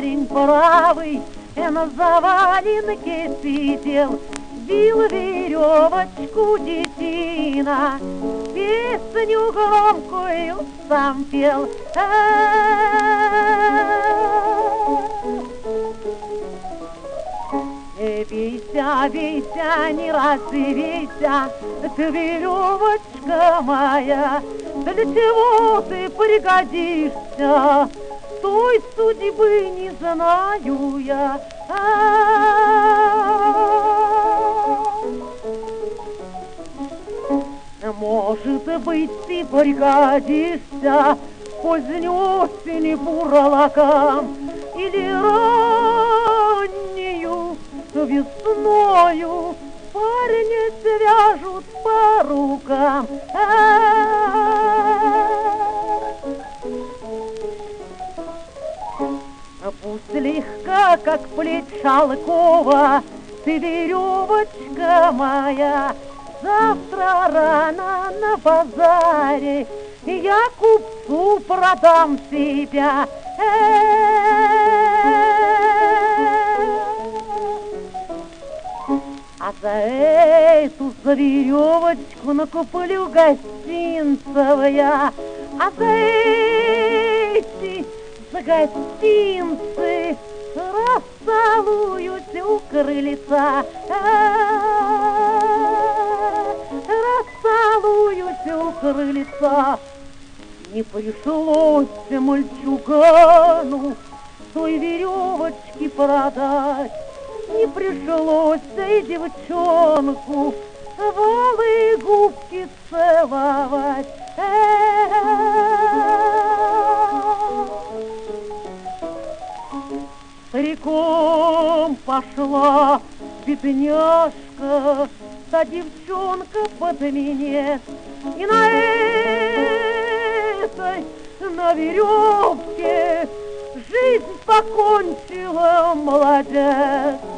парень правый на заваленке сидел, бил веревочку детина, песню громкую сам пел. Бейся, бейся, не разбейся, ты веревочка моя, для чего ты пригодишься, той судьбы не знаю я. Может быть, ты пригодишься поздней осени бурлакам или раннюю весною парня свяжут по рукам. Пусть слегка, как плеть шелкова, ты веревочка моя, завтра рано на базаре я купцу продам себя. А за эту, за веревочку накуплю гостинцев я, а за эти, за гостинцы расцелуюсь у крыльца, расцелуюсь у крыльца. Не пришлось мальчугану той веревочки продать, не пришлось и девчонку голые губки целовать. Стариком пошла бедняжка, та девчонка под минет, и на этой, на веревке жизнь покончила молодец.